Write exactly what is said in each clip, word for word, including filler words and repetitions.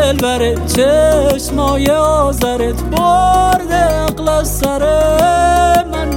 دلبره، چشمای آذرت برده عقل از سر من.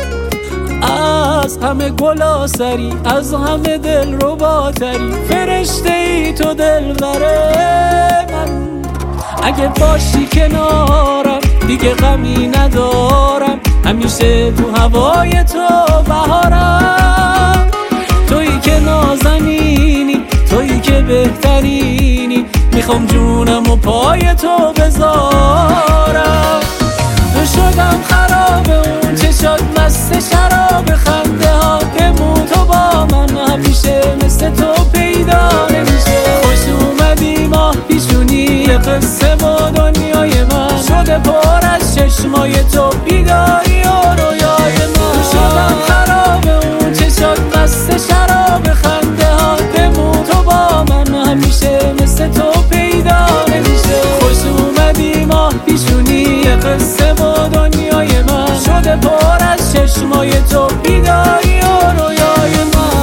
از همه گلا سری، از همه دل رو باتری، فرشته ای تو دلبره من. اگه باشی کنارم دیگه غمی ندارم، همیشه تو هوای تو بهارم. تویی که نازنینی، تویی که بهترینی، میخوام جونم و پای تو بذارم. شدم خراب اون چشات مست شراب، خنده ها بمون تو با من همیشه مثل تو پیدا نمیشه. خوش اومدی ماه پیشونی قصه و دنیای من، شده پر از چشمای تو بیداری و رویای من. شدم خراب اون چشات مست شراب، خنده ها بمون تو با من همیشه مثل تو پیدا نمیشه. خوش اومدی ماه پیشونی قصه و دنیای من، شده پر از چشمای تو بیداری و رویای من.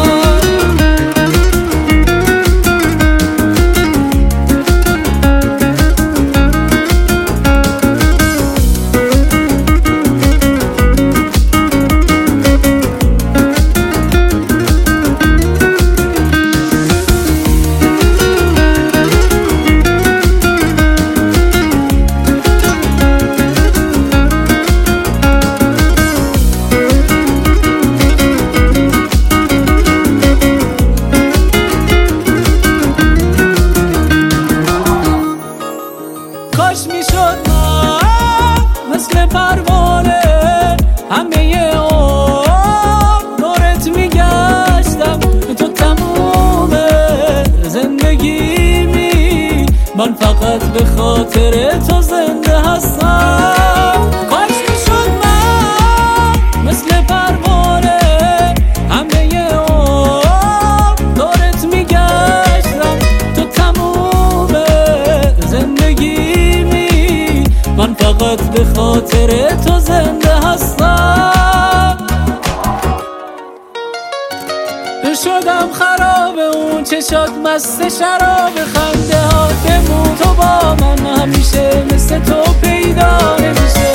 کاش میشد من مثل پروانه همه عمر دورت میگشتم، تو تموم زندگیمی، من فقط به خاطر تو زنده هستم. کاش میشد من مثل پروانه همه عمر دورت میگشتم، تو تموم زندگی، من فقط به خاطر تو زنده هستم. شدم خراب اون چشات مست شراب، خنده ها بمون تو با من همیشه مثل تو پیدا نمیشه.